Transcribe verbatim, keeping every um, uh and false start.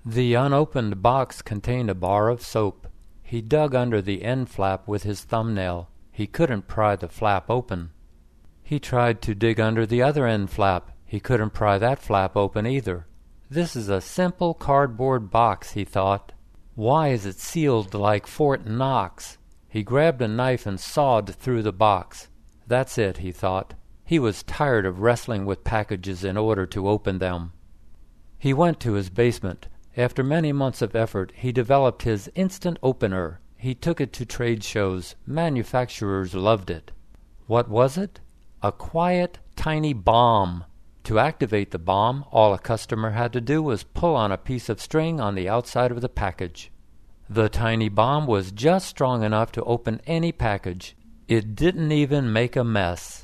The unopened box contained a bar of soap. He dug under the end flap with his thumbnail. He couldn't pry the flap open. He tried to dig under the other end flap. He couldn't pry that flap open either. This is a simple cardboard box, he thought. Why is it sealed like Fort Knox? He grabbed a knife and sawed through the box. That's it, he thought. He was tired of wrestling with packages in order to open them. He went to his basement. After many months of effort, he developed his instant opener. He took it to trade shows. Manufacturers loved it. What was it? A quiet, tiny bomb. To activate the bomb, all a customer had to do was pull on a piece of string on the outside of the package. The tiny bomb was just strong enough to open any package. It didn't even make a mess.